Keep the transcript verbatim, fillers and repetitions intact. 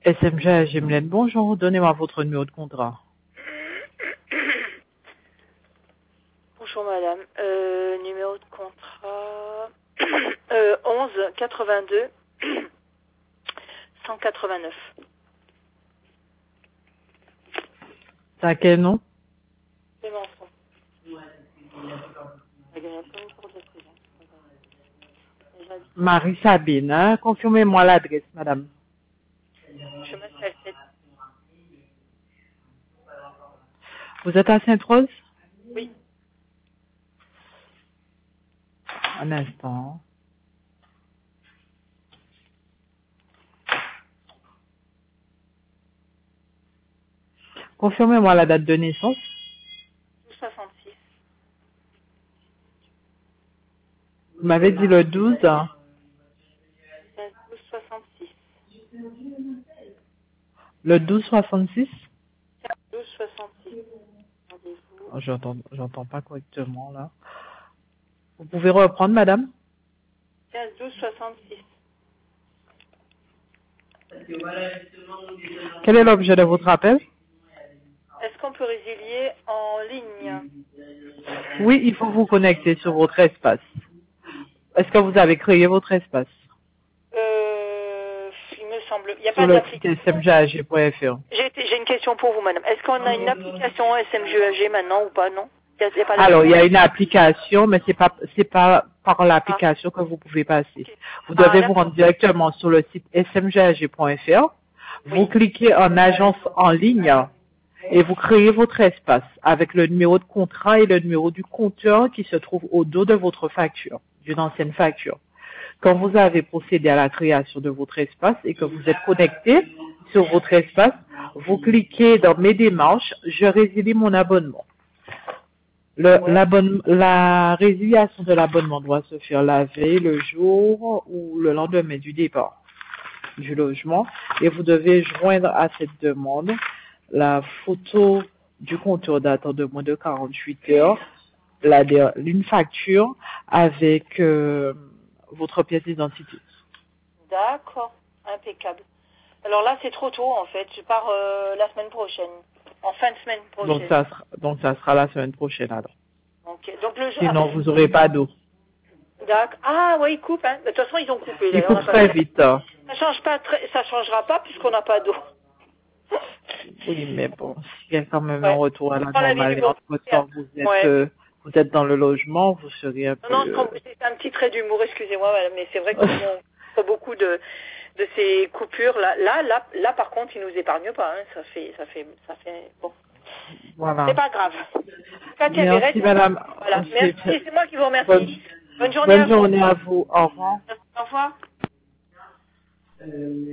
S M G A G Mylène, bonjour, donnez-moi votre numéro de contrat. Bonjour madame, euh, numéro de contrat euh, onze quatre-vingt-deux cent quatre-vingt-neuf. C'est à quel nom? C'est Manson. Marie Sabine, hein? Confirmez-moi l'adresse, madame. Je m'appelle Seth. Vous êtes à Sainte-Rose? Oui. Un instant. Confirmez-moi la date de naissance. douze soixante-six. Vous m'avez dit le douze. Hein? douze soixante-six. Le douze soixante-six? douze soixante-six. Rendez-vous. Oh, j'entends, j'entends pas correctement, là. Vous pouvez reprendre, madame? quinze douze soixante-six. Quel est l'objet de votre appel? Est-ce qu'on peut résilier en ligne? Oui, il faut vous connecter sur votre espace. Est-ce que vous avez créé votre espace? Euh, il me semble. Il n'y a Sur pas le site d'application. S M G A G point F R. J'ai j'ai une question pour vous, madame. Est-ce qu'on a une application S M G A G maintenant ou pas, non? Il y a- il y a pas Alors, il y a une application, mais c'est pas, c'est pas par l'application ah. que vous pouvez passer. Okay. Vous devez ah, vous rendre directement sur le site S M G A G point F R. Vous oui. cliquez en agence en ligne et vous créez votre espace avec le numéro de contrat et le numéro du compteur qui se trouve au dos de votre facture, d'une ancienne facture. Quand vous avez procédé à la création de votre espace et que vous êtes connecté sur votre espace, vous cliquez dans mes démarches, je résilie mon abonnement. Le, Ouais. l'abonne- la résiliation de l'abonnement doit se faire la veille, le jour ou le lendemain du départ du logement et vous devez joindre à cette demande la photo du compteur datant de moins de quarante-huit heures, la, une facture avec euh, votre pièce d'identité. D'accord, impeccable. Alors là, c'est trop tôt en fait. Je pars euh, la semaine prochaine, en fin de semaine prochaine. Donc ça sera, donc ça sera la semaine prochaine alors. Ok. Donc le Sinon, ah, vous n'aurez pas d'eau. D'accord. Ah oui, ils coupent. Hein. De toute façon, ils ont coupé. Il Là, coupe très vite. Hein. Ça change pas, très... ça changera pas puisqu'on n'a pas d'eau. Oui, mais bon, il y a quand même Ouais. un retour à la Dans la vie normale. du Et bon. entre-temps, vous êtes, Ouais. euh, vous êtes dans le logement, vous serez un Non, peu... non, Euh... c'est un petit trait d'humour, excusez-moi, madame, mais c'est vrai qu'on a beaucoup de, de ces coupures. Là, là, là, là, par contre, ils nous épargnent pas. Hein. Ça fait, ça fait, ça fait. Bon. Voilà. C'est pas grave. Katia Merci, Verret, madame. voilà. Merci, c'est moi qui vous remercie. Bonne, Bonne journée bonne à vous. journée à vous. Au revoir. Au revoir. Euh...